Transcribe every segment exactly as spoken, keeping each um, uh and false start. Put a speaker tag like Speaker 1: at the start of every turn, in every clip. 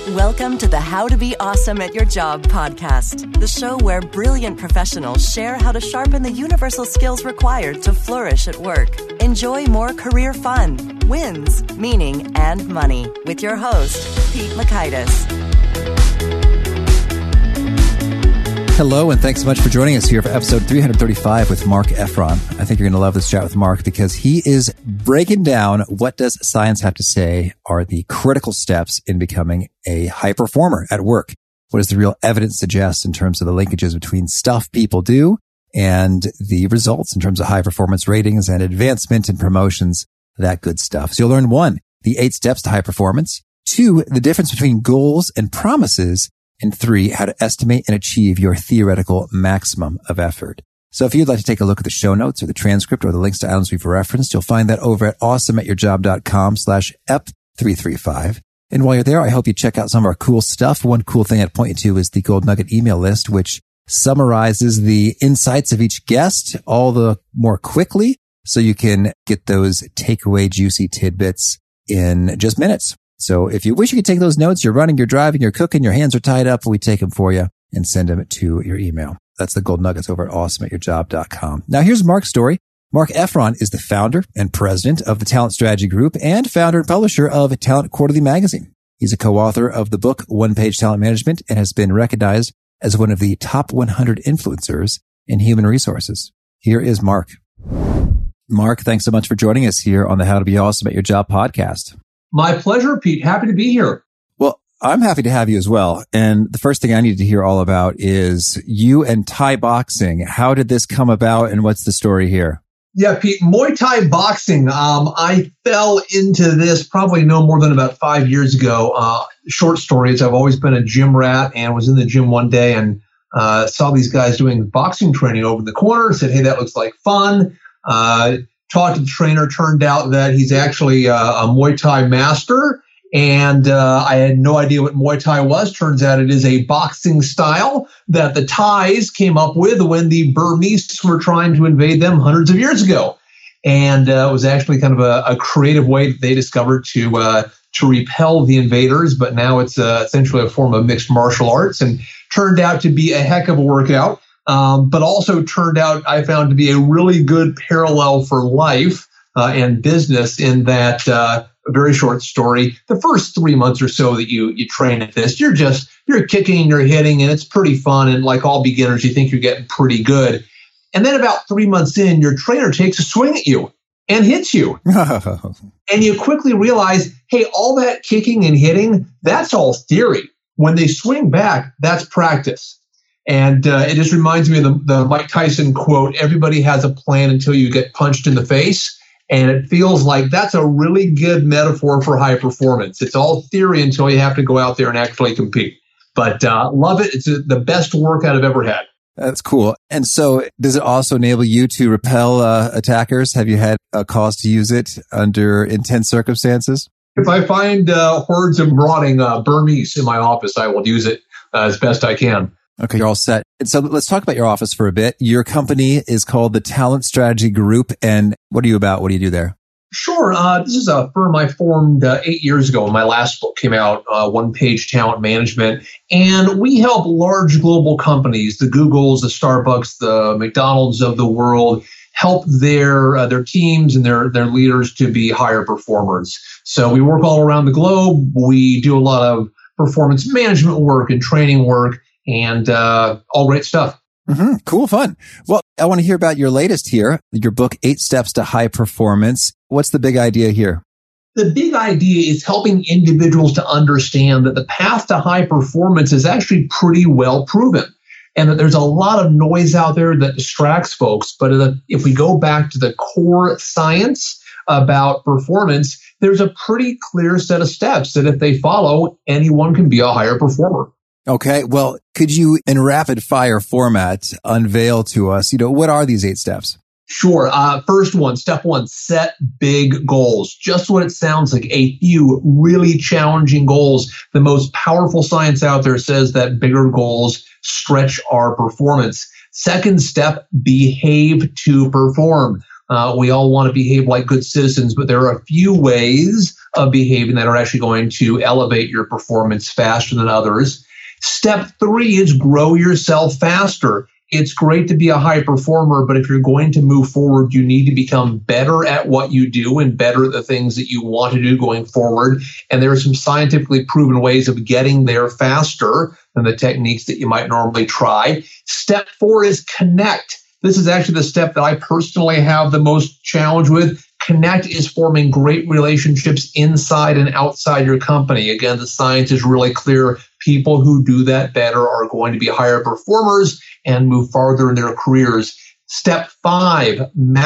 Speaker 1: Welcome to the How to Be Awesome at Your Job podcast, the show where brilliant professionals share how to sharpen the universal skills required to flourish at work. Enjoy more career fun, wins, meaning, and money with your host, Pete Mockaitis.
Speaker 2: Hello, and thanks so much for joining us here for episode three thirty-five with Mark Efron. I think you're going to love this chat with Mark because he is breaking down what does science have to say are the critical steps in becoming a high performer at work. What does the real evidence suggest in terms of the linkages between stuff people do and the results in terms of high performance ratings and advancement and promotions, that good stuff. So you'll learn one, the eight steps to high performance, two, the difference between goals and promises, and three, how to estimate and achieve your theoretical maximum of effort. So if you'd like to take a look at the show notes or the transcript or the links to items we've referenced, you'll find that over at awesomeatyourjob.com slash ep335. And while you're there, I hope you check out some of our cool stuff. One cool thing I'd point you to is the Gold Nugget email list, which summarizes the insights of each guest all the more quickly so you can get those takeaway juicy tidbits in just minutes. So if you wish you could take those notes, you're running, you're driving, you're cooking, your hands are tied up, we take them for you and send them to your email. That's the Gold Nuggets over at awesome at your job dot com. Now here's Mark's story. Mark Efron is the founder and president of the Talent Strategy Group and founder and publisher of Talent Quarterly Magazine. He's a co-author of the book One Page Talent Management and has been recognized as one of the top one hundred influencers in human resources. Here is Mark. Mark, thanks so much for joining us here on the How to Be Awesome at Your Job podcast.
Speaker 3: My pleasure, Pete. Happy to be here.
Speaker 2: Well, I'm happy to have you as well. And the first thing I need to hear all about is you and Thai boxing. How did this come about and what's the story here?
Speaker 3: Yeah, Pete, Muay Thai boxing. Um, I fell into this probably no more than about five years ago. Uh, short story is I've always been a gym rat and was in the gym one day and uh, saw these guys doing boxing training over in the corner. Said, hey, that looks like fun. Uh, talked to the trainer. Turned out that he's actually uh, a Muay Thai master. And uh, I had no idea what Muay Thai was. Turns out it is a boxing style that the Thais came up with when the Burmese were trying to invade them hundreds of years ago. And uh, it was actually kind of a, a creative way that they discovered to uh, to repel the invaders. But now it's uh, essentially a form of mixed martial arts and turned out to be a heck of a workout. Um, but also turned out, I found, to be a really good parallel for life uh, and business in that uh, a very short story. The first three months or so that you you train at this, you're just, you're kicking, you're hitting, and it's pretty fun. And like all beginners, you think you're getting pretty good. And then about three months in, your trainer takes a swing at you and hits you. And you quickly realize, hey, all that kicking and hitting, that's all theory. When they swing back, that's practice. And uh, it just reminds me of the, the Mike Tyson quote, everybody has a plan until you get punched in the face. And it feels like that's a really good metaphor for high performance. It's all theory until you have to go out there and actually compete. But uh, love it. It's the best workout I've ever had.
Speaker 2: That's cool. And so does it also enable you to repel uh, attackers? Have you had a cause to use it under intense circumstances?
Speaker 3: If I find uh, hordes of marauding uh, Burmese in my office, I will use it uh, as best I can.
Speaker 2: Okay, you're all set. And so let's talk about your office for a bit. Your company is called the Talent Strategy Group. And what are you about? What do you do there?
Speaker 3: Sure. Uh, this is a firm I formed uh, eight years ago when my last book came out, uh, One Page Talent Management. And we help large global companies, the Googles, the Starbucks, the McDonald's of the world, help their uh, their teams and their, their leaders to be higher performers. So we work all around the globe. We do a lot of performance management work and training work. And uh, all great stuff.
Speaker 2: Mm-hmm. Cool, fun. Well, I want to hear about your latest here, your book, Eight Steps to High Performance. What's the big idea here?
Speaker 3: The big idea is helping individuals to understand that the path to high performance is actually pretty well proven and that there's a lot of noise out there that distracts folks. But if we go back to the core science about performance, there's a pretty clear set of steps that if they follow, anyone can be a higher performer.
Speaker 2: Okay. Well, could you, in rapid fire format, unveil to us, you know, what are these eight steps?
Speaker 3: Sure. Uh, first one, step one, set big goals. Just what it sounds like, a few really challenging goals. The most powerful science out there says that bigger goals stretch our performance. Second step, behave to perform. Uh, we all want to behave like good citizens, but there are a few ways of behaving that are actually going to elevate your performance faster than others. Step three is grow yourself faster. It's great to be a high performer, but if you're going to move forward, you need to become better at what you do and better at the things that you want to do going forward. And there are some scientifically proven ways of getting there faster than the techniques that you might normally try. Step four is connect. This is actually the step that I personally have the most challenge with. Connect is forming great relationships inside and outside your company. Again, the science is really clear. People who do that better are going to be higher performers and move farther in their careers. Step five,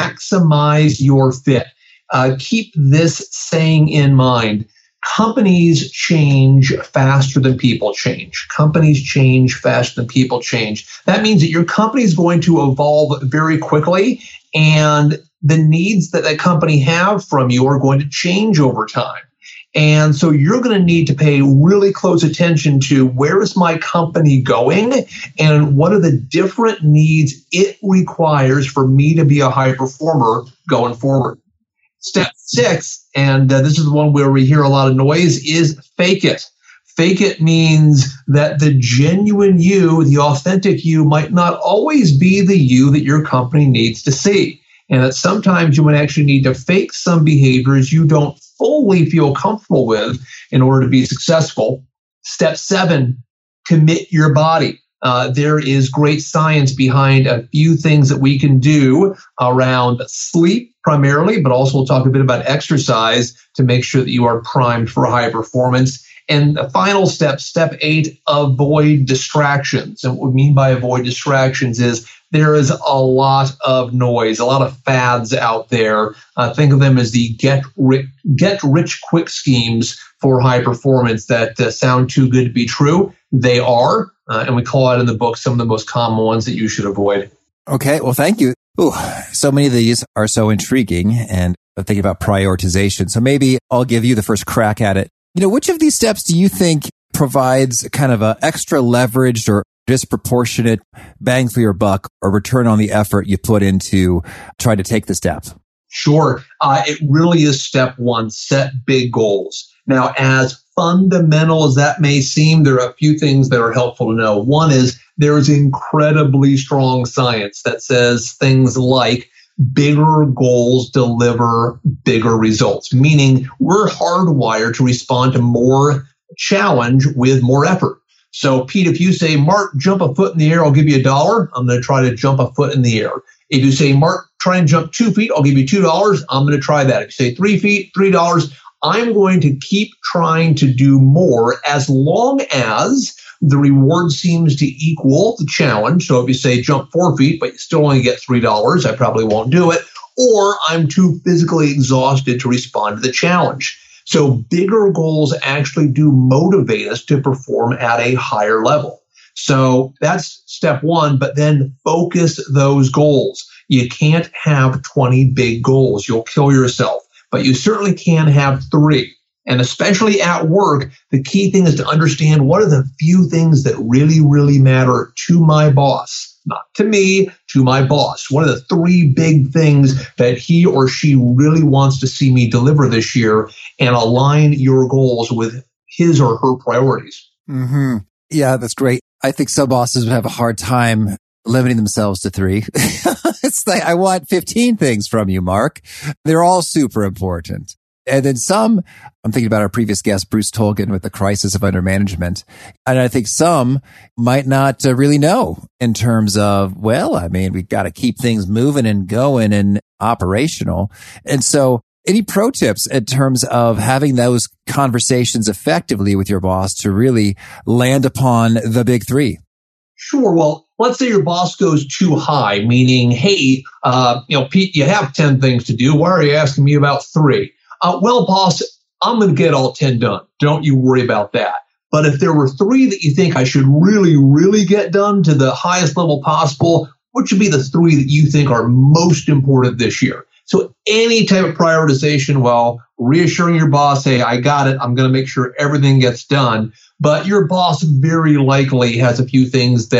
Speaker 3: maximize your fit. Uh, keep this saying in mind. Companies change faster than people change. Companies change faster than people change. That means that your company is going to evolve very quickly, and the needs that that company have from you are going to change over time. And so you're going to need to pay really close attention to where is my company going and what are the different needs it requires for me to be a high performer going forward. Step six, and uh, this is the one where we hear a lot of noise, is fake it. Fake it means that the genuine you, the authentic you, might not always be the you that your company needs to see. And that sometimes you might actually need to fake some behaviors you don't fully feel comfortable with in order to be successful. Step seven, commit your body. Uh, there is great science behind a few things that we can do around sleep primarily, but also we'll talk a bit about exercise to make sure that you are primed for high performance. And the final step, step eight, avoid distractions. And what we mean by avoid distractions is there is a lot of noise, a lot of fads out there. Uh, think of them as the get rich, get rich quick schemes for high performance that uh, sound too good to be true. They are, uh, and we call out in the book some of the most common ones that you should avoid.
Speaker 2: Okay, well, thank you. Ooh, so many of these are so intriguing, and I'm thinking about prioritization. So maybe I'll give you the first crack at it. You know, which of these steps do you think provides kind of a extra leveraged or disproportionate bang for your buck or return on the effort you put into trying to take the step?
Speaker 3: Sure. Uh, it really is step one, set big goals. Now, as fundamental as that may seem, there are a few things that are helpful to know. One is there is incredibly strong science that says things like bigger goals deliver bigger results, meaning we're hardwired to respond to more challenge with more effort. So, Pete, if you say, Mark, jump a foot in the air, I'll give you a dollar. I'm going to try to jump a foot in the air. If you say, Mark, try and jump two feet, I'll give you two dollars. I'm going to try that. If you say three feet, three dollars. I'm going to keep trying to do more as long as the reward seems to equal the challenge. So if you say jump four feet, but you still only get three dollars, I probably won't do it. Or I'm too physically exhausted to respond to the challenge. So bigger goals actually do motivate us to perform at a higher level. So that's step one, but then focus those goals. You can't have twenty big goals. You'll kill yourself, but you certainly can have three. And especially at work, the key thing is to understand what are the few things that really, really matter to my boss, not to me, to my boss. What are the three big things that he or she really wants to see me deliver this year, and align your goals with his or her priorities.
Speaker 2: Mm-hmm. Yeah, that's great. I think some bosses would have a hard time limiting themselves to three. It's like, I want fifteen things from you, Mark. They're all super important. And then some, I'm thinking about our previous guest, Bruce Tolkien, with the crisis of undermanagement. And I think some might not uh, really know in terms of, well, I mean, we've got to keep things moving and going and operational. And so any pro tips in terms of having those conversations effectively with your boss to really land upon the big three?
Speaker 3: Sure. Well, let's say your boss goes too high, meaning, hey, uh, you know, Pete, you have ten things to do. Why are you asking me about three? Uh, well, boss, I'm going to get all ten done. Don't you worry about that. But if there were three that you think I should really, really get done to the highest level possible, what should be the three that you think are most important this year? So any type of prioritization, while reassuring your boss, hey, I got it. I'm going to make sure everything gets done. But your boss very likely has a few things that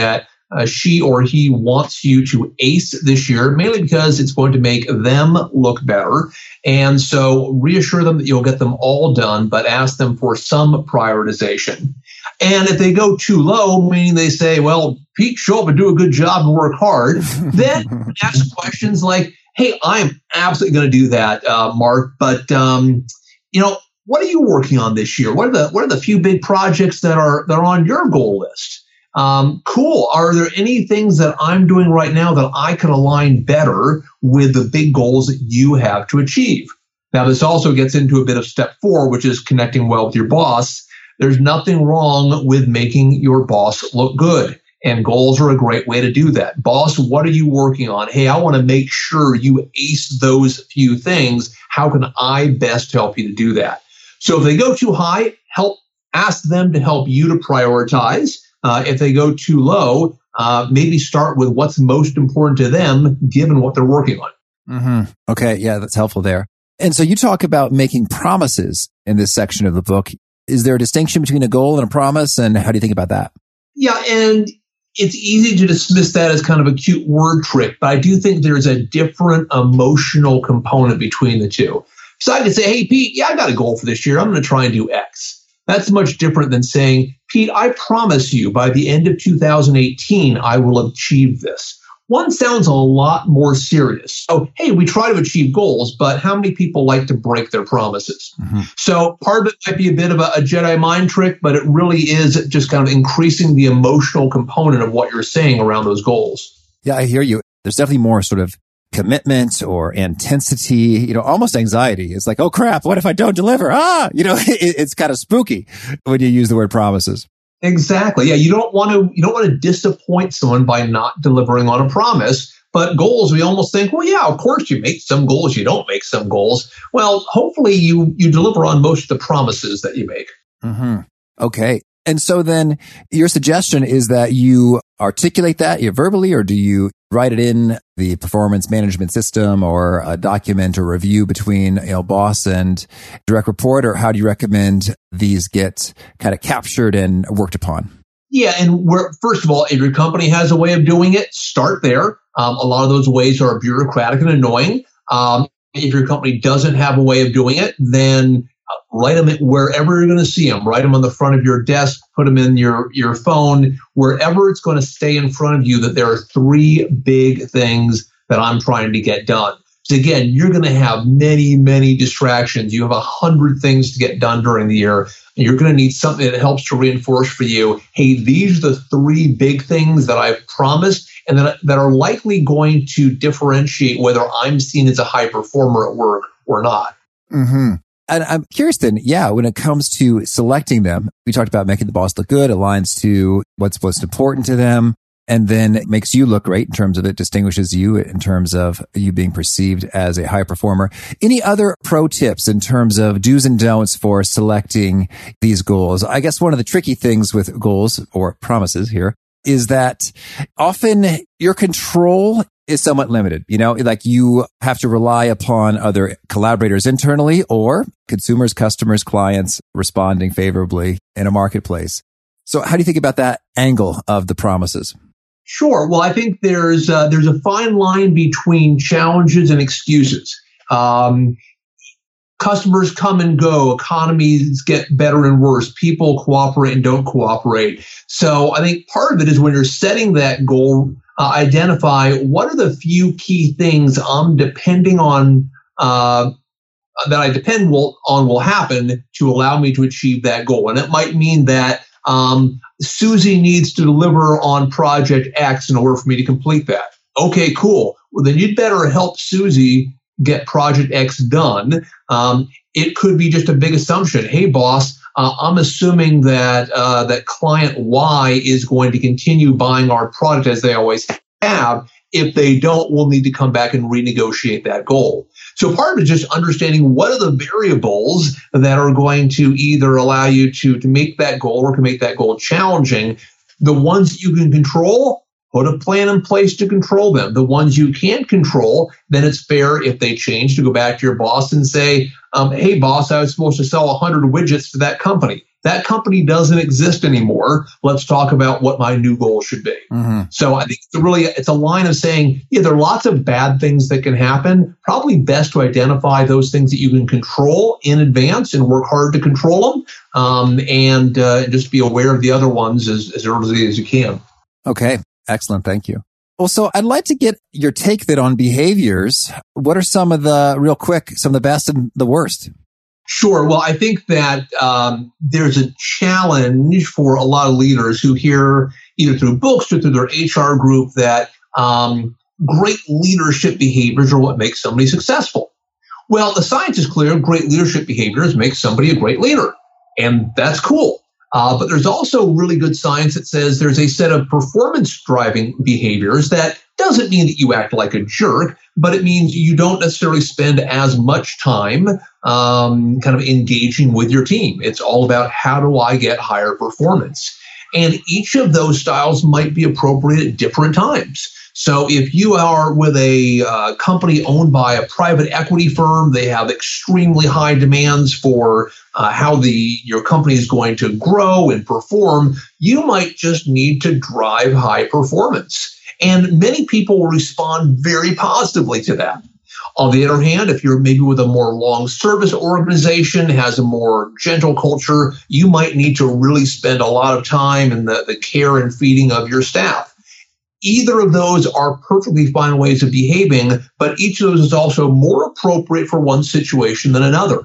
Speaker 3: uh, she or he wants you to ace this year, mainly because it's going to make them look better. And so reassure them that you'll get them all done, but ask them for some prioritization. And if they go too low, meaning they say, well, Pete, show up and do a good job and work hard, then ask questions like, hey, I'm absolutely going to do that, uh, Mark, but, um, you know, what are you working on this year? What are the what are the few big projects that are that are on your goal list? Um, cool. Are there any things that I'm doing right now that I can align better with the big goals that you have to achieve? Now, this also gets into a bit of step four, which is connecting well with your boss. There's nothing wrong with making your boss look good, and goals are a great way to do that. Boss, what are you working on? Hey, I want to make sure you ace those few things. How can I best help you to do that? So if they go too high, help ask them to help you to prioritize. Uh, if they go too low, uh, maybe start with what's most important to them, given what they're working on.
Speaker 2: Mm-hmm. Okay, yeah, that's helpful there. And so you talk about making promises in this section of the book. Is there a distinction between a goal and a promise, and how do you think about that?
Speaker 3: Yeah, and it's easy to dismiss that as kind of a cute word trick, but I do think there's a different emotional component between the two. So I could say, hey, Pete, yeah, I got a goal for this year. I'm going to try and do X. That's much different than saying, Pete, I promise you by the end of two thousand eighteen, I will achieve this. One sounds a lot more serious. So, hey, we try to achieve goals, but how many people like to break their promises? Mm-hmm. So part of it might be a bit of a, a Jedi mind trick, but it really is just kind of increasing the emotional component of what you're saying around those goals.
Speaker 2: Yeah, I hear you. There's definitely more sort of commitment or intensity, you know, almost anxiety. It's like, oh crap, what if I don't deliver? Ah, you know, it, it's kind of spooky when you use the word promises.
Speaker 3: Exactly. Yeah. You don't want to, you don't want to disappoint someone by not delivering on a promise, but goals, we almost think, well, yeah, of course you make some goals. You don't make some goals. Well, hopefully you, you deliver on most of the promises that you make.
Speaker 2: Mm-hmm. Okay. And so then your suggestion is that you articulate that you verbally, or do you write it in the performance management system or a document or review between, you know, boss and direct report, or how do you recommend these get kind of captured and worked upon?
Speaker 3: Yeah. And we're, first of all, if your company has a way of doing it, start there. Um, a lot of those ways are bureaucratic and annoying. Um, if your company doesn't have a way of doing it, then write them wherever you're going to see them. Write them on the front of your desk, put them in your, your phone, wherever it's going to stay in front of you, that there are three big things that I'm trying to get done. So again, you're going to have many, many distractions. You have a hundred things to get done during the year. And you're going to need something that helps to reinforce for you, hey, these are the three big things that I've promised and that, that are likely going to differentiate whether I'm seen as a high performer at work or not.
Speaker 2: Mm-hmm. And I'm curious then, yeah, when it comes to selecting them, we talked about making the boss look good, aligns to what's most important to them, and then it makes you look great in terms of it distinguishes you in terms of you being perceived as a high performer. Any other pro tips in terms of do's and don'ts for selecting these goals? I guess one of the tricky things with goals or promises here is that often your control is somewhat limited. You know, like you have to rely upon other collaborators internally or consumers, customers, clients responding favorably in a marketplace. So how do you think about that angle of the promises?
Speaker 3: Sure. Well, I think there's uh, there's a fine line between challenges and excuses. Um, customers come and go. Economies get better and worse. People cooperate and don't cooperate. So I think part of it is when you're setting that goal, uh, identify what are the few key things I'm depending on, uh, that I depend will, on will happen to allow me to achieve that goal. And it might mean that um, Susie needs to deliver on project X in order for me to complete that. Okay, cool. Well, then you'd better help Susie get project X done. Um, it could be just a big assumption. Hey, boss, uh, I'm assuming that uh, that client Y is going to continue buying our product as they always have. If they don't, we'll need to come back and renegotiate that goal. So part of it is just understanding what are the variables that are going to either allow you to, to make that goal or to make that goal challenging. The ones that you can control, Put a plan in place to control them. The ones you can't control, then it's fair if they change to go back to your boss and say, um, hey, boss, I was supposed to sell one hundred widgets to that company. That company doesn't exist anymore. Let's talk about what my new goal should be. Mm-hmm. So I think it's really, it's a line of saying, yeah, there are lots of bad things that can happen. Probably best to identify those things that you can control in advance and work hard to control them, um, and uh, just be aware of the other ones as, as early as you can.
Speaker 2: Okay. Excellent. Thank you. Well, so I'd like to get your take then on behaviors. What are some of the, real quick, some of the best and the worst?
Speaker 3: Sure. Well, I think that um, there's a challenge for a lot of leaders who hear either through books or through their H R group that um, great leadership behaviors are what makes somebody successful. Well, the science is clear. Great leadership behaviors make somebody a great leader. And that's cool. Uh, but there's also really good science that says there's a set of performance-driving behaviors that doesn't mean that you act like a jerk, but it means you don't necessarily spend as much time um, kind of engaging with your team. It's all about how do I get higher performance? And each of those styles might be appropriate at different times. So if you are with a uh, company owned by a private equity firm, they have extremely high demands for uh, how the your company is going to grow and perform. You might just need to drive high performance. And many people will respond very positively to that. On the other hand, if you're maybe with a more long service organization, has a more gentle culture, you might need to really spend a lot of time in the, the care and feeding of your staff. Either of those are perfectly fine ways of behaving, but each of those is also more appropriate for one situation than another.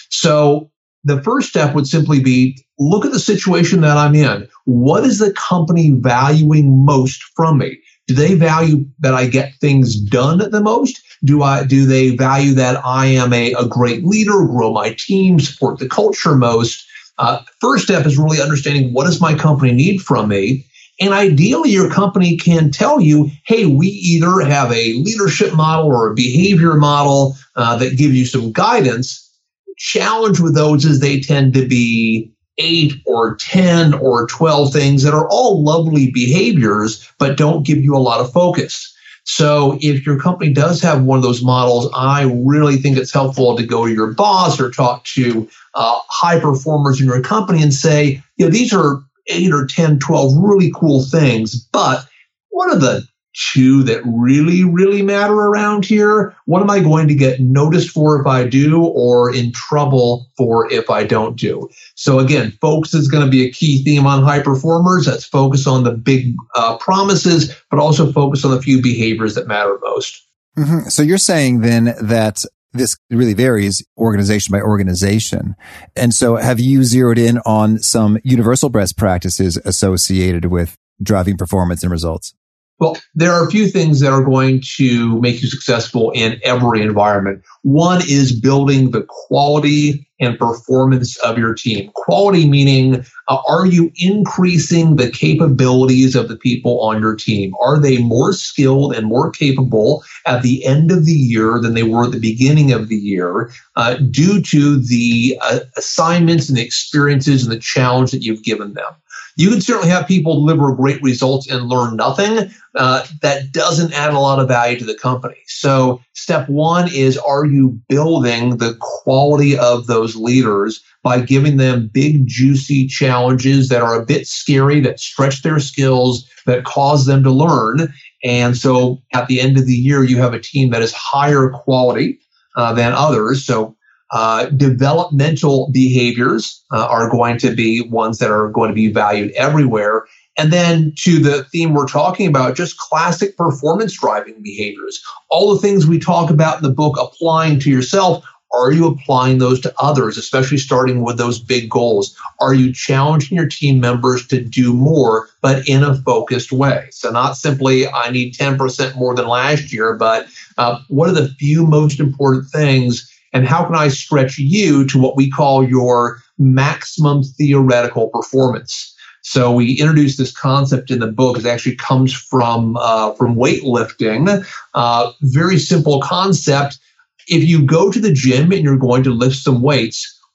Speaker 3: So the first step would simply be, look at the situation that I'm in. What is the company valuing most from me? Do they value that I get things done the most? Do I do they value that I am a, a great leader, grow my team, support the culture most? Uh, first step is really understanding what does my company need from me? And ideally, your company can tell you, hey, we either have a leadership model or a behavior model uh, that give you some guidance. Challenge with those is they tend to be eight or ten or twelve things that are all lovely behaviors, but don't give you a lot of focus. So if your company does have one of those models, I really think it's helpful to go to your boss or talk to uh, high performers in your company and say, you know, these are eight or ten, twelve really cool things, but what are the two that really, really matter around here? What am I going to get noticed for if I do or in trouble for if I don't do? So again, focus is going to be a key theme on high performers. That's focus on the big uh, promises, but also focus on the few behaviors that matter most.
Speaker 2: Mm-hmm. So you're saying then that this really varies organization by organization. And so have you zeroed in on some universal best practices associated with driving performance and results?
Speaker 3: Well, there are a few things that are going to make you successful in every environment. One is building the quality and performance of your team. Quality meaning, uh, are you increasing the capabilities of the people on your team? Are they more skilled and more capable at the end of the year than they were at the beginning of the year uh, due to the uh, assignments and the experiences and the challenge that you've given them? You can certainly have people deliver great results and learn nothing. Uh, that doesn't add a lot of value to the company. So step one is, are you building the quality of those leaders by giving them big, juicy challenges that are a bit scary, that stretch their skills, that cause them to learn? And so at the end of the year, you have a team that is higher quality uh, than others. So Uh, developmental behaviors uh, are going to be ones that are going to be valued everywhere. And then to the theme we're talking about, just classic performance driving behaviors. All the things we talk about in the book applying to yourself, are you applying those to others, especially starting with those big goals? Are you challenging your team members to do more, but in a focused way? So not simply, I need ten percent more than last year, but uh, what are the few most important things? And how can I stretch you to what we call your maximum theoretical performance? So we introduced this concept in the book. It actually comes from uh, from weightlifting. Uh, very simple concept. If you go to the gym and you're going to lift some weights,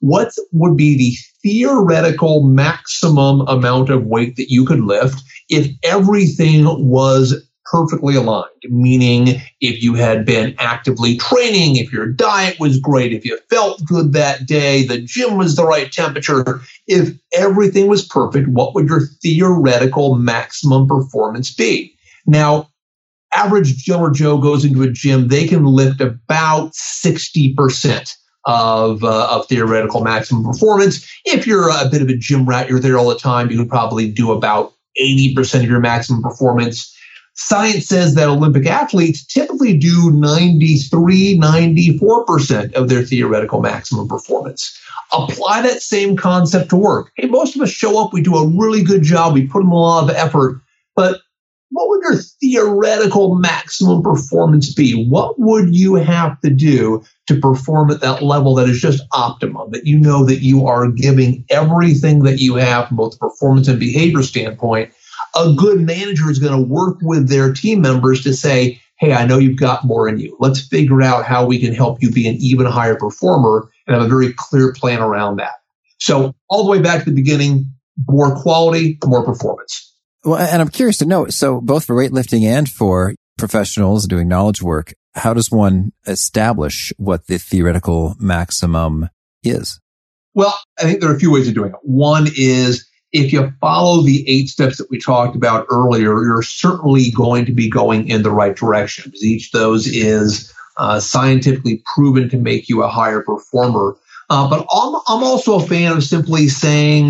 Speaker 3: what would be the theoretical maximum amount of weight that you could lift if everything was perfectly aligned, meaning if you had been actively training, if your diet was great, if you felt good that day, the gym was the right temperature, if everything was perfect, what would your theoretical maximum performance be? Now, average Joe or Joe goes into a gym, they can lift about sixty percent of, uh, of theoretical maximum performance. If you're a bit of a gym rat, you're there all the time, you could probably do about eighty percent of your maximum performance. Science says that Olympic athletes typically do ninety-three, ninety-four percent of their theoretical maximum performance. Apply that same concept to work. Hey, most of us show up, we do a really good job, we put in a lot of effort, but what would your theoretical maximum performance be? What would you have to do to perform at that level that is just optimum, that you know that you are giving everything that you have from both the performance and behavior standpoint? A good manager is going to work with their team members to say, hey, I know you've got more in you. Let's figure out how we can help you be an even higher performer and have a very clear plan around that. So all the way back to the beginning, more quality, more performance.
Speaker 2: Well, and I'm curious to know, so both for weightlifting and for professionals doing knowledge work, how does one establish what the theoretical maximum is?
Speaker 3: Well, I think there are a few ways of doing it. One is if you follow the eight steps that we talked about earlier, you're certainly going to be going in the right direction. Each of those is uh, scientifically proven to make you a higher performer. Uh, but I'm, I'm also a fan of simply saying,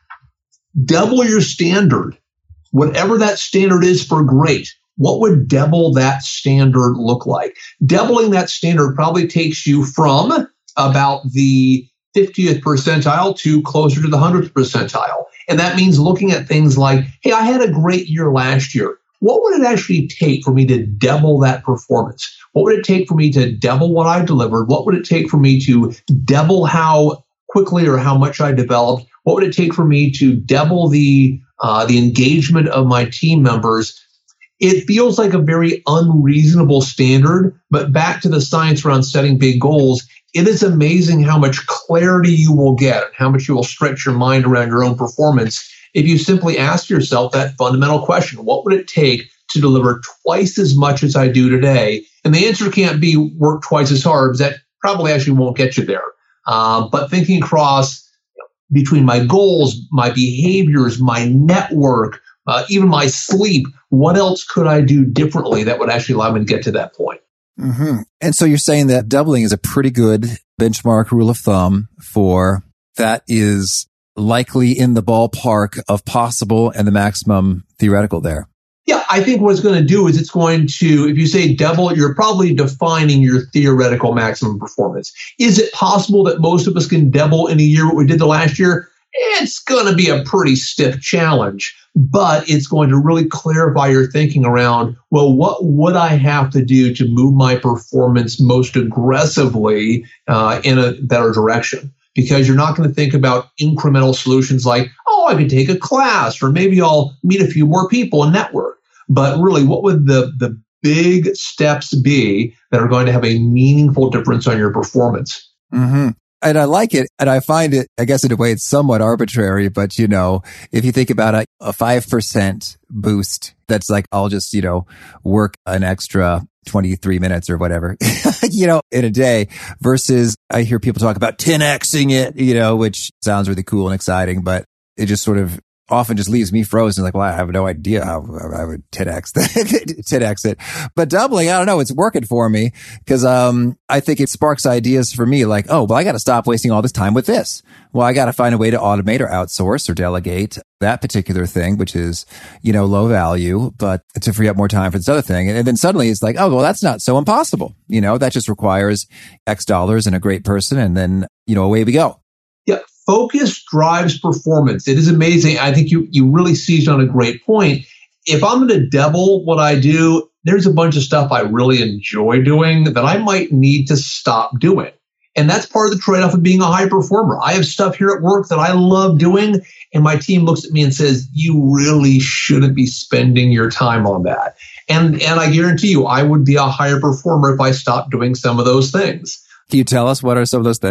Speaker 3: double your standard. Whatever that standard is for great, what would double that standard look like? Doubling that standard probably takes you from about the fiftieth percentile to closer to the one hundredth percentile. And that means looking at things like, hey, I had a great year last year. What would it actually take for me to double that performance? What would it take for me to double what I delivered? What would it take for me to double how quickly or how much I developed? What would it take for me to double the uh, the engagement of my team members? It feels like a very unreasonable standard, but back to the science around setting big goals, it is amazing how much clarity you will get and how much you will stretch your mind around your own performance if you simply ask yourself that fundamental question: what would it take to deliver twice as much as I do today? And the answer can't be work twice as hard, because that probably actually won't get you there. Uh, but thinking across between my goals, my behaviors, my network, uh, even my sleep, what else could I do differently that would actually allow me to get to that point?
Speaker 2: Mm-hmm. And so you're saying that doubling is a pretty good benchmark rule of thumb for that is likely in the ballpark of possible and the maximum theoretical there.
Speaker 3: Yeah, I think what it's going to do is it's going to, if you say double, you're probably defining your theoretical maximum performance. Is it possible that most of us can double in a year what we did the last year? It's going to be a pretty stiff challenge, but it's going to really clarify your thinking around, well, what would I have to do to move my performance most aggressively uh, in a better direction? Because you're not going to think about incremental solutions like, oh, I could take a class, or maybe I'll meet a few more people and network. But really, what would the, the big steps be that are going to have a meaningful difference on your performance?
Speaker 2: Mm-hmm. And I like it. And I find it, I guess in a way, it's somewhat arbitrary. But, you know, if you think about a, a five percent boost, that's like, I'll just, you know, work an extra twenty-three minutes or whatever, you know, in a day, versus I hear people talk about ten Xing it, you know, which sounds really cool and exciting, but it just sort of often just leaves me frozen. Like, well, I have no idea how I would ten X, ten X it. But doubling, I don't know, it's working for me because um, I think it sparks ideas for me like, oh, well, I got to stop wasting all this time with this. Well, I got to find a way to automate or outsource or delegate that particular thing, which is, you know, low value, but to free up more time for this other thing. And then suddenly it's like, oh, well, that's not so impossible. You know, that just requires X dollars and a great person. And then, you know, away we go.
Speaker 3: Yeah. Focus drives performance. It is amazing. I think you, you really seized on a great point. If I'm going to double what I do, there's a bunch of stuff I really enjoy doing that I might need to stop doing. And that's part of the trade-off of being a high performer. I have stuff here at work that I love doing, and my team looks at me and says, you really shouldn't be spending your time on that. And, and I guarantee you, I would be a higher performer if I stopped doing some of those things.
Speaker 2: Can you tell us what are some of those things?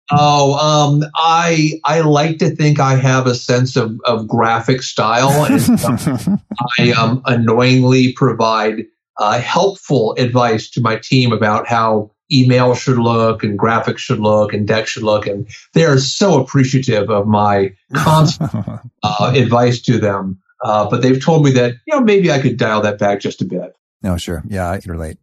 Speaker 3: Oh, um, I I like to think I have a sense of, of graphic style, and um, I um, annoyingly provide uh, helpful advice to my team about how email should look and graphics should look and deck should look, and they are so appreciative of my constant uh, advice to them. Uh, but they've told me that, you know, maybe I could dial that back just a bit.
Speaker 2: Oh, sure. Yeah, I can relate.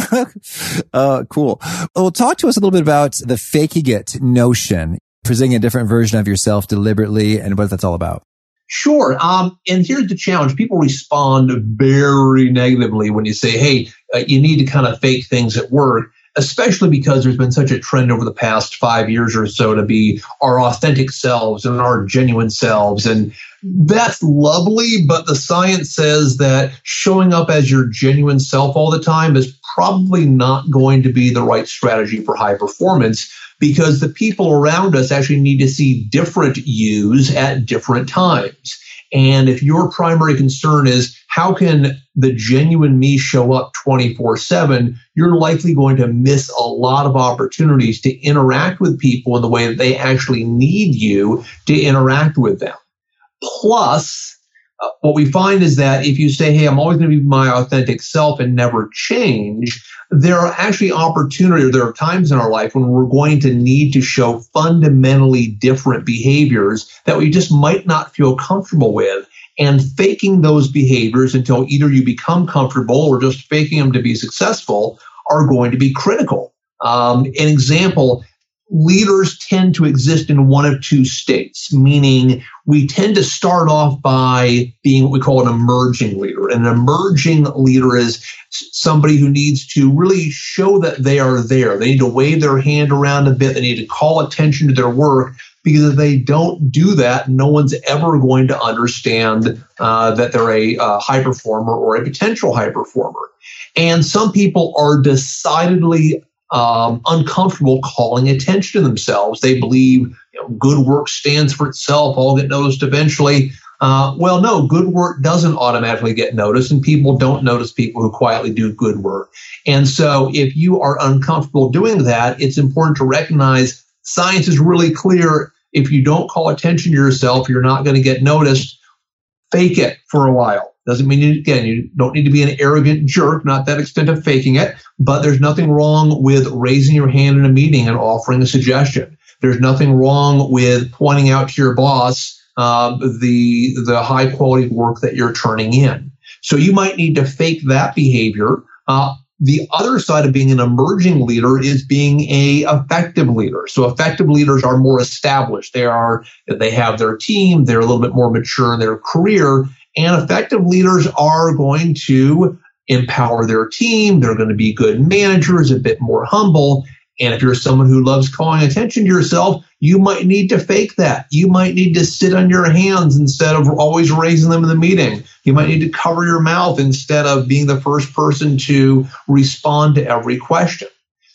Speaker 2: uh, cool. Well, talk to us a little bit about the faking it notion, presenting a different version of yourself deliberately, and what that's all about.
Speaker 3: Sure. Um, and here's the challenge. People respond very negatively when you say, hey, uh, you need to kind of fake things at work, especially because there's been such a trend over the past five years or so to be our authentic selves and our genuine selves. And that's lovely, but the science says that showing up as your genuine self all the time is probably not going to be the right strategy for high performance, because the people around us actually need to see different yous at different times. And if your primary concern is how can the genuine me show up twenty-four seven, you're likely going to miss a lot of opportunities to interact with people in the way that they actually need you to interact with them. Plus, uh, what we find is that if you say, hey, I'm always going to be my authentic self and never change, there are actually opportunities, or there are times in our life when we're going to need to show fundamentally different behaviors that we just might not feel comfortable with. And faking those behaviors until either you become comfortable or just faking them to be successful are going to be critical. Um, an example, leaders tend to exist in one of two states, meaning we tend to start off by being what we call an emerging leader. An emerging leader is somebody who needs to really show that they are there. They need to wave their hand around a bit. They need to call attention to their work, because if they don't do that, no one's ever going to understand uh, that they're a uh, high performer or a potential high performer. And some people are decidedly um, uncomfortable calling attention to themselves. They believe, you know, good work stands for itself. I'll get noticed eventually. Uh, well, no, good work doesn't automatically get noticed, and people don't notice people who quietly do good work. And so if you are uncomfortable doing that, it's important to recognize science is really clear. If you don't call attention to yourself, you're not going to get noticed. Fake it for a while. Doesn't mean, you, again, you don't need to be an arrogant jerk, not that extent of faking it, but there's nothing wrong with raising your hand in a meeting and offering a suggestion. There's nothing wrong with pointing out to your boss uh, the, the high quality work that you're turning in. So you might need to fake that behavior. Uh, The other side of being an emerging leader is being a effective leader. So effective leaders are more established. They are, they have their team. They're a little bit more mature in their career. And effective leaders are going to empower their team. They're going to be good managers, a bit more humble. And if you're someone who loves calling attention to yourself, you might need to fake that. You might need to sit on your hands instead of always raising them in the meeting. You might need to cover your mouth instead of being the first person to respond to every question.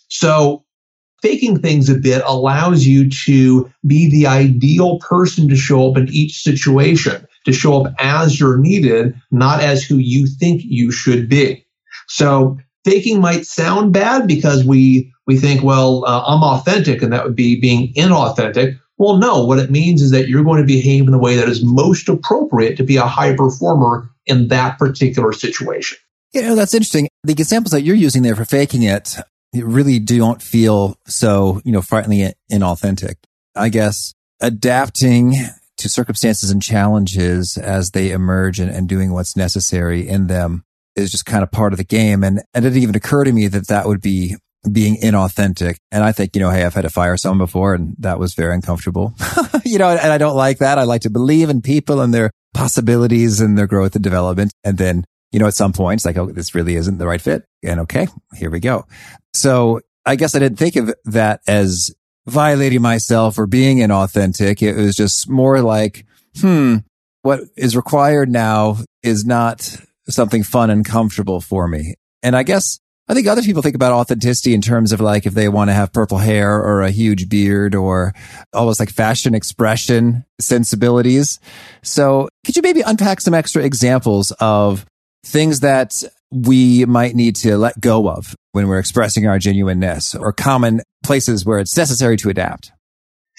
Speaker 3: So faking things a bit allows you to be the ideal person to show up in each situation, to show up as you're needed, not as who you think you should be. So faking might sound bad because we we think, well, uh, I'm authentic, and that would be being inauthentic. Well, no, what it means is that you're going to behave in the way that is most appropriate to be a high performer in that particular situation.
Speaker 2: You know, that's interesting. The examples that you're using there for faking it, it really don't feel so, you know, frighteningly inauthentic. I guess adapting to circumstances and challenges as they emerge and, and doing what's necessary in them is just kind of part of the game. And, and it didn't even occur to me that that would be being inauthentic. And I think, you know, hey, I've had to fire someone before, and that was very uncomfortable. You know, and I don't like that. I like to believe in people and their possibilities and their growth and development. And then, you know, at some point, it's like, oh, this really isn't the right fit. And okay, here we go. So I guess I didn't think of that as violating myself or being inauthentic. It was just more like, hmm, what is required now is not something fun and comfortable for me. And I guess I think other people think about authenticity in terms of like if they want to have purple hair or a huge beard or almost like fashion expression sensibilities. So could you maybe unpack some extra examples of things that we might need to let go of when we're expressing our genuineness, or common places where it's necessary to adapt?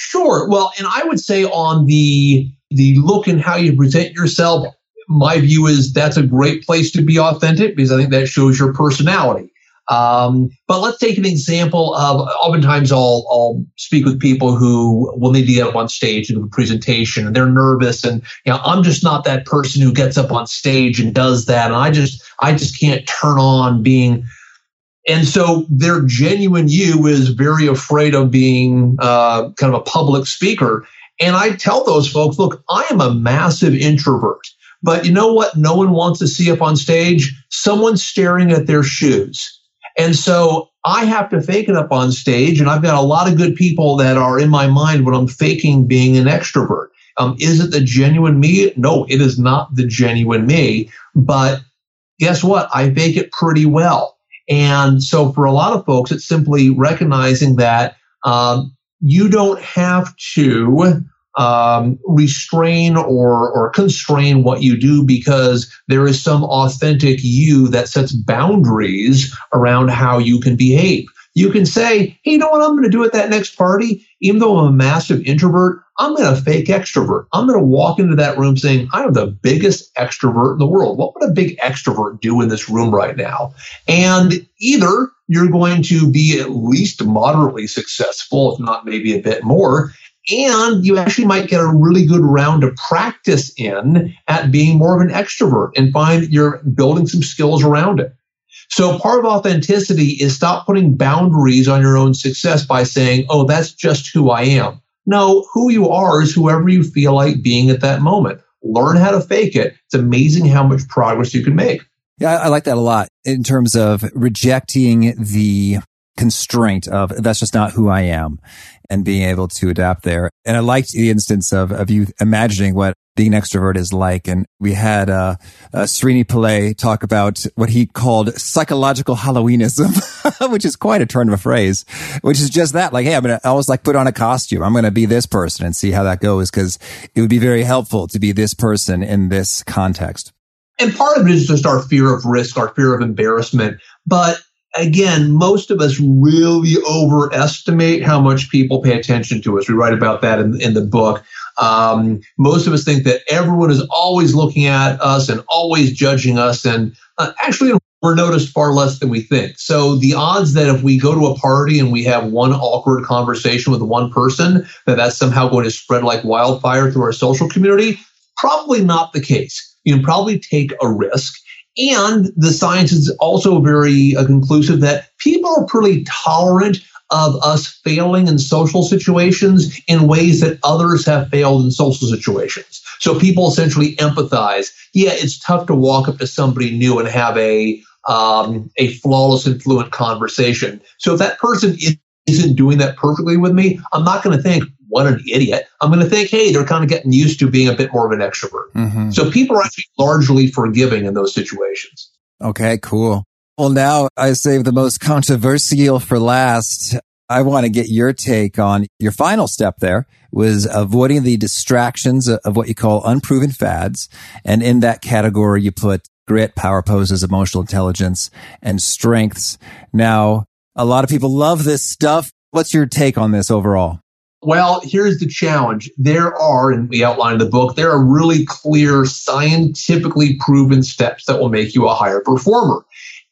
Speaker 3: Sure. Well, and I would say on the the look and how you present yourself, my view is that's a great place to be authentic because I think that shows your personality. Um, but let's take an example of, oftentimes I'll, I'll speak with people who will need to get up on stage and do a presentation and they're nervous and, you know, I'm just not that person who gets up on stage and does that. And I just, I just can't turn on being, and so their genuine you is very afraid of being, uh, kind of a public speaker. And I tell those folks, look, I am a massive introvert, but you know what? No one wants to see up on stage, someone staring at their shoes. And so I have to fake it up on stage, and I've got a lot of good people that are in my mind when I'm faking being an extrovert. Um, is it the genuine me? No, it is not the genuine me. But guess what? I fake it pretty well. And so for a lot of folks, it's simply recognizing that um, you don't have to um, restrain or, or constrain what you do because there is some authentic you that sets boundaries around how you can behave. You can say, hey, you know what I'm going to do at that next party? Even though I'm a massive introvert, I'm going to fake extrovert. I'm going to walk into that room saying, I am the biggest extrovert in the world. What would a big extrovert do in this room right now? And either you're going to be at least moderately successful, if not maybe a bit more, and you actually might get a really good round of practice in at being more of an extrovert and find that you're building some skills around it. So part of authenticity is stop putting boundaries on your own success by saying, oh, that's just who I am. No, who you are is whoever you feel like being at that moment. Learn how to fake it. It's amazing how much progress you can make.
Speaker 2: Yeah, I like that a lot in terms of rejecting the constraint of that's just not who I am and being able to adapt there. And I liked the instance of, of you imagining what being an extrovert is like. And we had uh, uh, Srini Pillai talk about what he called psychological Halloweenism, which is quite a turn of a phrase, which is just that. Like, hey, I'm going to always like put on a costume. I'm going to be this person and see how that goes because it would be very helpful to be this person in this context.
Speaker 3: And part of it is just our fear of risk, our fear of embarrassment. But again, most of us really overestimate how much people pay attention to us. We write about that in, in the book. Um, most of us think that everyone is always looking at us and always judging us. And uh, actually, we're noticed far less than we think. So the odds that if we go to a party and we have one awkward conversation with one person, that that's somehow going to spread like wildfire through our social community, probably not the case. You can probably take a risk. And the science is also very uh, conclusive that people are pretty tolerant of us failing in social situations in ways that others have failed in social situations. So people essentially empathize. Yeah, it's tough to walk up to somebody new and have a um, a flawless and fluent conversation. So if that person is, isn't doing that perfectly with me, I'm not going to think, what an idiot. I'm going to think, hey, they're kind of getting used to being a bit more of an extrovert. Mm-hmm. So people are actually largely forgiving in those situations.
Speaker 2: Okay, cool. Well, now I saved the most controversial for last. I want to get your take on your final step there was avoiding the distractions of what you call unproven fads. And in that category, you put grit, power poses, emotional intelligence, and strengths. Now, a lot of people love this stuff. What's your take on this overall?
Speaker 3: Well, here's the challenge. There are, and we outlined in the book, there are really clear, scientifically proven steps that will make you a higher performer.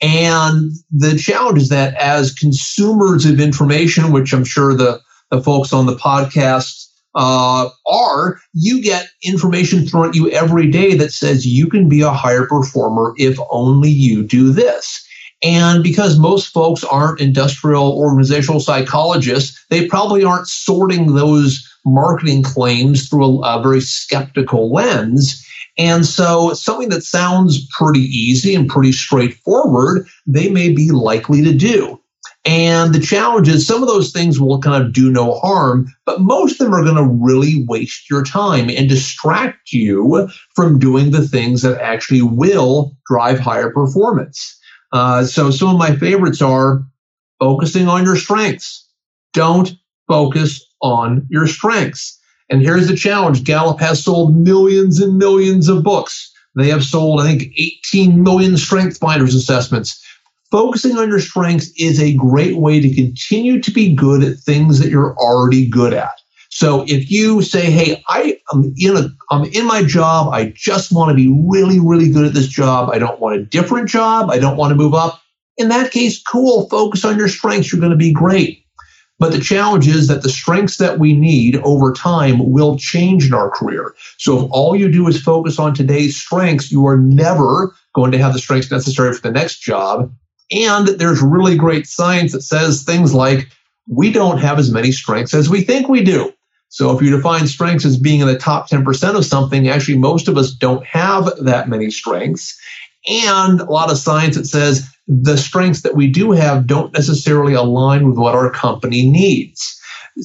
Speaker 3: And the challenge is that as consumers of information, which I'm sure the, the folks on the podcast uh, are, you get information thrown at you every day that says you can be a higher performer if only you do this. And because most folks aren't industrial organizational psychologists, they probably aren't sorting those marketing claims through a, a very skeptical lens. And so something that sounds pretty easy and pretty straightforward, they may be likely to do. And the challenge is some of those things will kind of do no harm, but most of them are going to really waste your time and distract you from doing the things that actually will drive higher performance. Uh, so some of my favorites are focusing on your strengths. Don't focus on your strengths. And here's the challenge. Gallup has sold millions and millions of books. They have sold, I think, eighteen million StrengthsFinders assessments. Focusing on your strengths is a great way to continue to be good at things that you're already good at. So if you say, hey, I am in a, I'm in my job. I just want to be really, really good at this job. I don't want a different job. I don't want to move up. In that case, cool. Focus on your strengths. You're going to be great. But the challenge is that the strengths that we need over time will change in our career. So if all you do is focus on today's strengths, you are never going to have the strengths necessary for the next job. And there's really great science that says things like, we don't have as many strengths as we think we do. So if you define strengths as being in the top ten percent of something, actually most of us don't have that many strengths. And a lot of science that says the strengths that we do have don't necessarily align with what our company needs.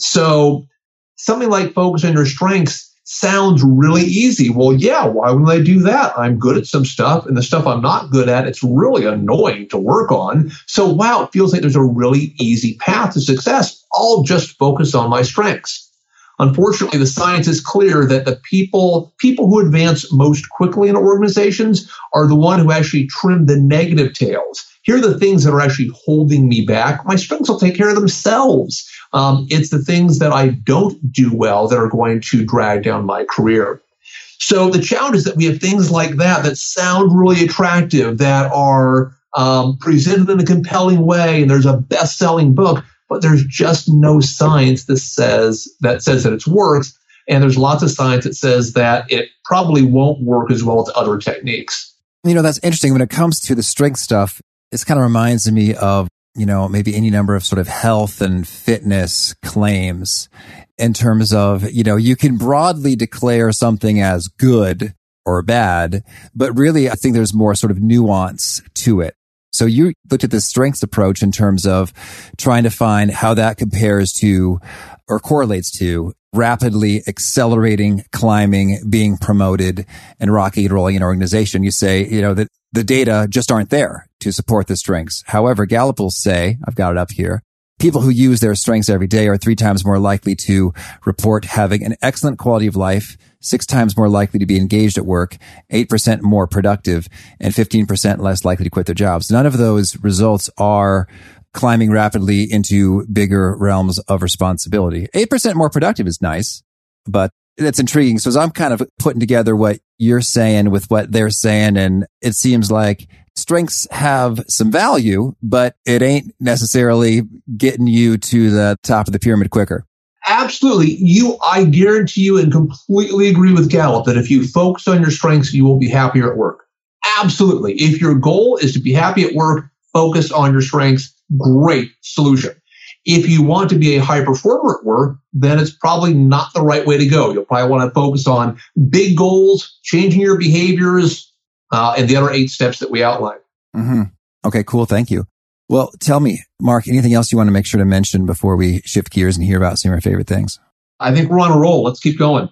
Speaker 3: So something like focus on your strengths sounds really easy. Well, yeah, why wouldn't I do that? I'm good at some stuff, and the stuff I'm not good at, it's really annoying to work on. So wow, it feels like there's a really easy path to success. I'll just focus on my strengths. Unfortunately, the science is clear that the people people who advance most quickly in organizations are the one who actually trim the negative tails. Here are the things that are actually holding me back. My strengths will take care of themselves. Um, it's the things that I don't do well that are going to drag down my career. So the challenge is that we have things like that that sound really attractive, that are um, presented in a compelling way, and there's a best-selling book, but there's just no science that says that says that it works, and there's lots of science that says that it probably won't work as well as other techniques.
Speaker 2: You know, that's interesting. When it comes to the strength stuff, this kind of reminds me of, you know, maybe any number of sort of health and fitness claims in terms of, you know, you can broadly declare something as good or bad, but really I think there's more sort of nuance to it. So you looked at the strengths approach in terms of trying to find how that compares to or correlates to rapidly accelerating, climbing, being promoted, and rocking and rolling an organization. You say, you know, that the data just aren't there to support the strengths. However, Gallup will say, I've got it up here, people who use their strengths every day are three times more likely to report having an excellent quality of life, six times more likely to be engaged at work, eight percent more productive, and fifteen percent less likely to quit their jobs. None of those results are climbing rapidly into bigger realms of responsibility. eight percent more productive is nice, but that's intriguing. So as I'm kind of putting together what you're saying with what they're saying, and it seems like strengths have some value, but it ain't necessarily getting you to the top of the pyramid quicker.
Speaker 3: Absolutely. You, I guarantee you and completely agree with Gallup that if you focus on your strengths, you will be happier at work. Absolutely. If your goal is to be happy at work, focus on your strengths. Great solution. If you want to be a high performer at work, then it's probably not the right way to go. You'll probably want to focus on big goals, changing your behaviors, uh, and the other eight steps that we outlined.
Speaker 2: Mm-hmm. Okay, cool. Thank you. Well, tell me, Mark, anything else you want to make sure to mention before we shift gears and hear about some of your favorite things?
Speaker 3: I think we're on a roll. Let's keep going.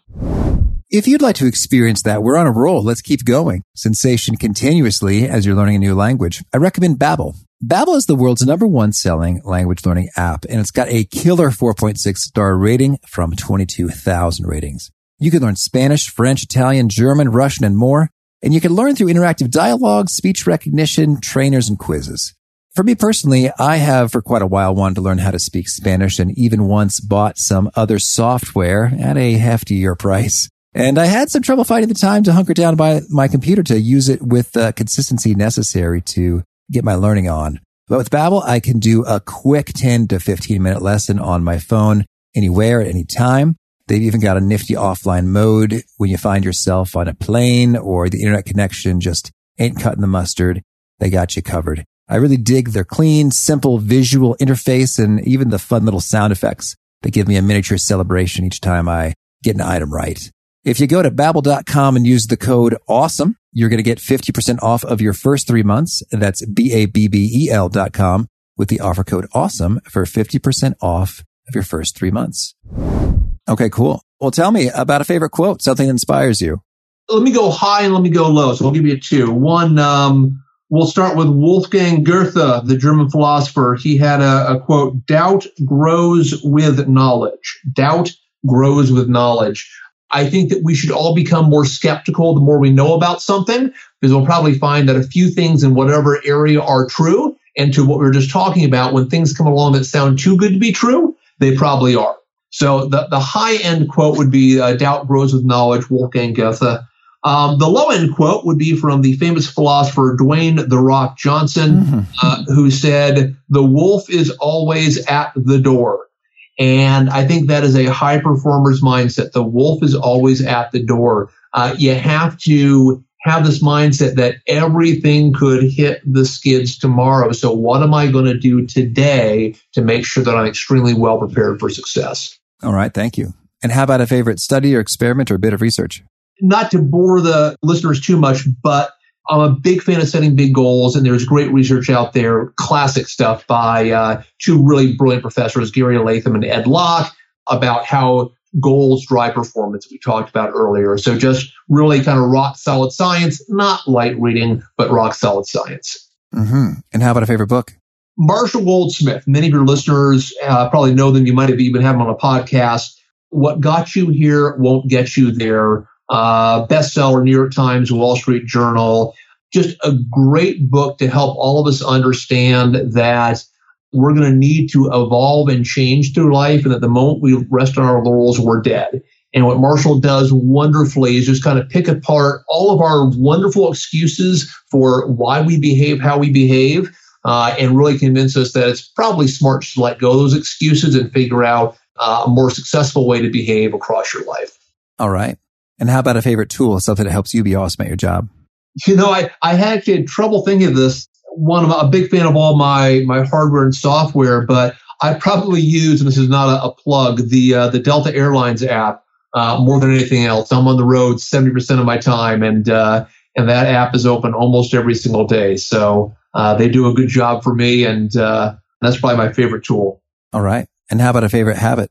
Speaker 2: If you'd like to experience that, we're on a roll. Let's keep going. Sensation continuously as you're learning a new language. I recommend Babbel. Babbel is the world's number one selling language learning app, and it's got a killer four point six star rating from twenty-two thousand ratings. You can learn Spanish, French, Italian, German, Russian, and more. And you can learn through interactive dialogue, speech recognition, trainers, and quizzes. For me personally, I have for quite a while wanted to learn how to speak Spanish and even once bought some other software at a heftier price. And I had some trouble finding the time to hunker down by my computer to use it with the consistency necessary to get my learning on. But with Babbel, I can do a quick ten to fifteen minute lesson on my phone anywhere at any time. They've even got a nifty offline mode when you find yourself on a plane or the internet connection just ain't cutting the mustard. They got you covered. I really dig their clean, simple visual interface and even the fun little sound effects that give me a miniature celebration each time I get an item right. If you go to babbel dot com and use the code AWESOME, you're going to get fifty percent off of your first three months. That's B A B B E L dot com with the offer code AWESOME for fifty percent off of your first three months. Okay, cool. Well, tell me about a favorite quote, something that inspires you.
Speaker 3: Let me go high and let me go low. So I'll give you two. One, um, we'll start with Wolfgang Goethe, the German philosopher. He had a, a quote, doubt grows with knowledge. Doubt grows with knowledge. I think that we should all become more skeptical the more we know about something, because we'll probably find that a few things in whatever area are true. And to what we were just talking about, when things come along that sound too good to be true, they probably are. So the, the high-end quote would be, uh, doubt grows with knowledge, Wolfgang Goethe. Um, the low-end quote would be from the famous philosopher Dwayne "The Rock" Johnson, mm-hmm. uh, who said, "The wolf is always at the door." And I think that is a high performer's mindset. The wolf is always at the door. Uh, you have to have this mindset that everything could hit the skids tomorrow. So what am I going to do today to make sure that I'm extremely well prepared for success?
Speaker 2: All right. Thank you. And how about a favorite study or experiment or a bit of research?
Speaker 3: Not to bore the listeners too much, but I'm a big fan of setting big goals, and there's great research out there, classic stuff by uh, two really brilliant professors, Gary Latham and Ed Locke, about how goals drive performance we talked about earlier. So just really kind of rock solid science, not light reading, but rock solid science.
Speaker 2: Mm-hmm. And how about a favorite book?
Speaker 3: Marshall Goldsmith. Many of your listeners uh, probably know them. You might have even had them on a podcast. What got you here won't get you there. Uh, bestseller, New York Times, Wall Street Journal. Just a great book to help all of us understand that we're going to need to evolve and change through life, and that the moment we rest on our laurels, we're dead. And what Marshall does wonderfully is just kind of pick apart all of our wonderful excuses for why we behave how we behave, uh, and really convince us that it's probably smart to let go of those excuses and figure out uh, a more successful way to behave across your life.
Speaker 2: All right. And how about a favorite tool, something that helps you be awesome at your job?
Speaker 3: You know, I, I actually had trouble thinking of this. One, I'm a big fan of all my, my hardware and software, but I probably use, and this is not a, a plug, the uh, the Delta Airlines app uh, more than anything else. I'm on the road seventy percent of my time, and uh, and that app is open almost every single day. So uh, they do a good job for me, and uh, that's probably my favorite tool.
Speaker 2: All right. And how about a favorite habit?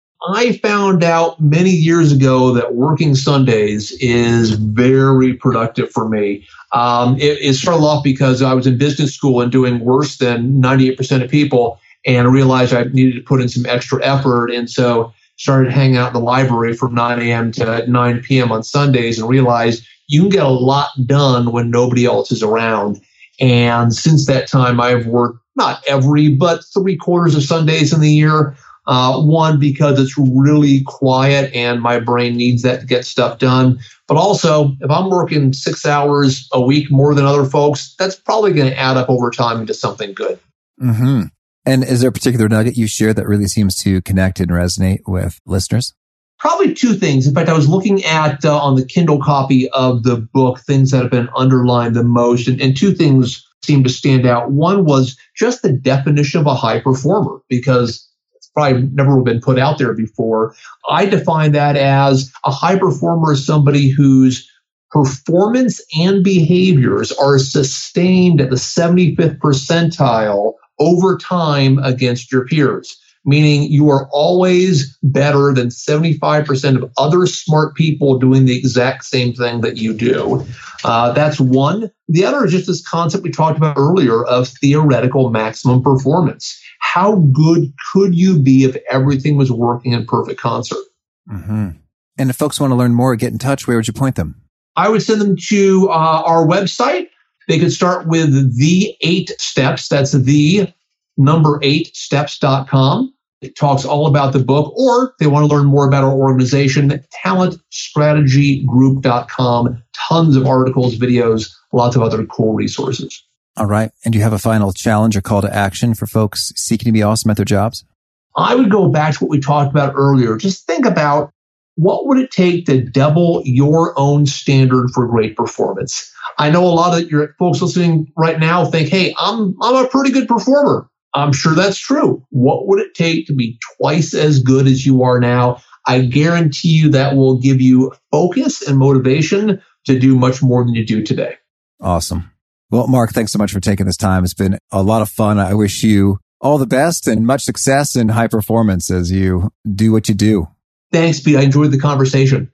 Speaker 3: I found out many years ago that working Sundays is very productive for me. Um, it, it started off because I was in business school and doing worse than ninety-eight percent of people, and I realized I needed to put in some extra effort. And so started hanging out in the library from nine a.m. to nine p.m. on Sundays, and realized you can get a lot done when nobody else is around. And since that time, I've worked not every, but three quarters of Sundays in the year. Uh, one, because it's really quiet and my brain needs that to get stuff done. But also, if I'm working six hours a week more than other folks, that's probably going to add up over time into something good.
Speaker 2: Mm-hmm. And is there a particular nugget you share that really seems to connect and resonate with listeners?
Speaker 3: Probably two things. In fact, I was looking at uh, on the Kindle copy of the book, things that have been underlined the most, and, and two things seemed to stand out. One was just the definition of a high performer, because probably never been put out there before. I define that as a high performer is somebody whose performance and behaviors are sustained at the seventy-fifth percentile over time against your peers, meaning you are always better than seventy-five percent of other smart people doing the exact same thing that you do. Uh, that's one. The other is just this concept we talked about earlier of theoretical maximum performance. How good could you be if everything was working in perfect concert?
Speaker 2: Mm-hmm. And if folks want to learn more, get in touch, where would you point them?
Speaker 3: I would send them to uh, our website. They could start with the eight steps. That's the number eight steps dot com. It talks all about the book, or if they want to learn more about our organization, talent strategy group dot com. Tons of articles, videos, lots of other cool resources.
Speaker 2: All right. And do you have a final challenge or call to action for folks seeking to be awesome at their jobs?
Speaker 3: I would go back to what we talked about earlier. Just think about what would it take to double your own standard for great performance. I know a lot of your folks listening right now think, hey, I'm I'm a pretty good performer. I'm sure that's true. What would it take to be twice as good as you are now? I guarantee you that will give you focus and motivation to do much more than you do today.
Speaker 2: Awesome. Well, Mark, thanks so much for taking this time. It's been a lot of fun. I wish you all the best and much success and high performance as you do what you do.
Speaker 3: Thanks, Pete. I enjoyed the conversation.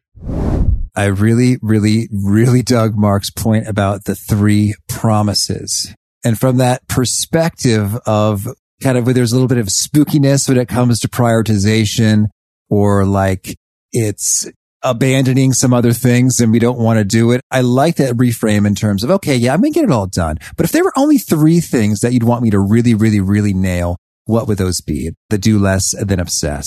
Speaker 2: I really, really, really dug Mark's point about the three promises. And from that perspective of kind of where there's a little bit of spookiness when it comes to prioritization, or like it's abandoning some other things and we don't want to do it. I like that reframe in terms of, okay, yeah, I'm going to get it all done. But if there were only three things that you'd want me to really, really, really nail, what would those be? The do less than obsess.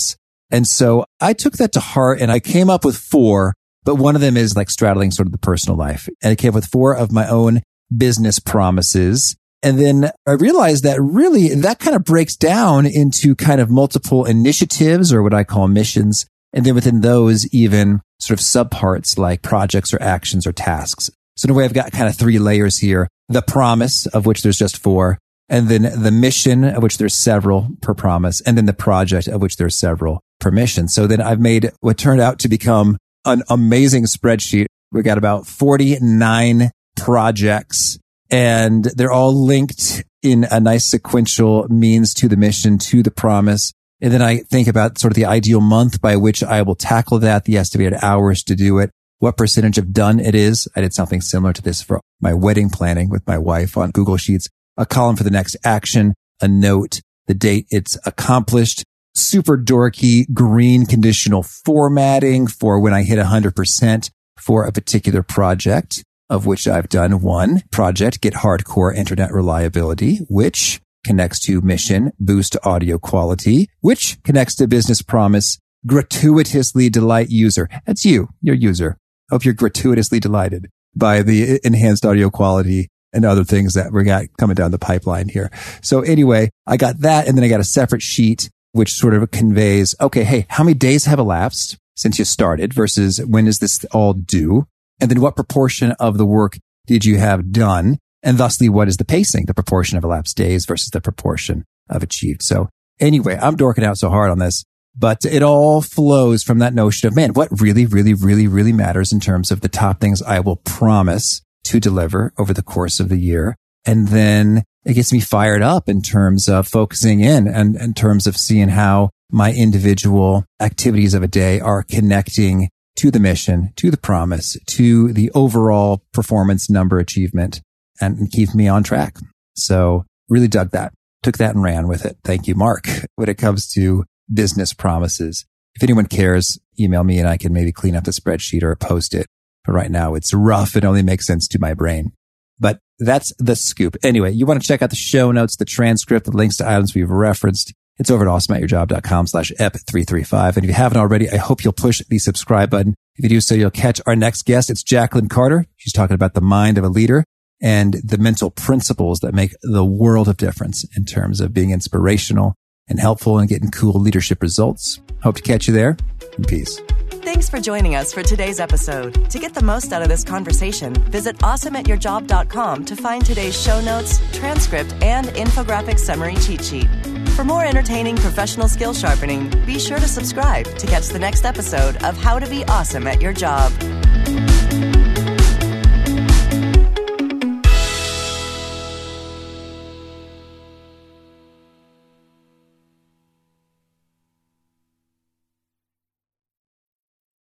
Speaker 2: And so I took that to heart and I came up with four, but one of them is like straddling sort of the personal life. And I came up with four of my own business promises. And then I realized that really that kind of breaks down into kind of multiple initiatives or what I call missions. And then within those, even sort of subparts like projects or actions or tasks. So in a way, I've got kind of three layers here. The promise, of which there's just four. And then the mission, of which there's several per promise. And then the project, of which there's several per mission. So then I've made what turned out to become an amazing spreadsheet. We got about forty-nine projects, and they're all linked in a nice sequential means to the mission, to the promise. And then I think about sort of the ideal month by which I will tackle that, the estimated hours to do it, what percentage of done it is. I did something similar to this for my wedding planning with my wife on Google Sheets, a column for the next action, a note, the date it's accomplished, super dorky green conditional formatting for when I hit one hundred percent for a particular project, of which I've done one project, get hardcore internet reliability, which connects to mission, boost audio quality, which connects to business promise, gratuitously delight user. That's you, your user. Hope you're gratuitously delighted by the enhanced audio quality and other things that we got coming down the pipeline here. So anyway, I got that. And then I got a separate sheet, which sort of conveys, okay, hey, how many days have elapsed since you started versus when is this all due? And then what proportion of the work did you have done? And thusly, what is the pacing, the proportion of elapsed days versus the proportion of achieved? So anyway, I'm dorking out so hard on this, but it all flows from that notion of, man, what really, really, really, really matters in terms of the top things I will promise to deliver over the course of the year. And then it gets me fired up in terms of focusing in and in terms of seeing how my individual activities of a day are connecting to the mission, to the promise, to the overall performance number achievement, and, and keep me on track. So really dug that, took that and ran with it. Thank you, Mark. When it comes to business promises, if anyone cares, email me and I can maybe clean up the spreadsheet or post it. But right now it's rough. It only makes sense to my brain. But that's the scoop. Anyway, you want to check out the show notes, the transcript, the links to items we've referenced. It's over at awesomeatyourjob.com slash ep three thirty-five. And if you haven't already, I hope you'll push the subscribe button. If you do so, you'll catch our next guest. It's Jacqueline Carter. She's talking about the mind of a leader and the mental principles that make the world of difference in terms of being inspirational and helpful and getting cool leadership results. Hope to catch you there. And peace.
Speaker 1: Thanks for joining us for today's episode. To get the most out of this conversation, visit awesome at your job dot com to find today's show notes, transcript, and infographic summary cheat sheet. For more entertaining professional skill sharpening, be sure to subscribe to catch the next episode of How to Be Awesome at Your Job.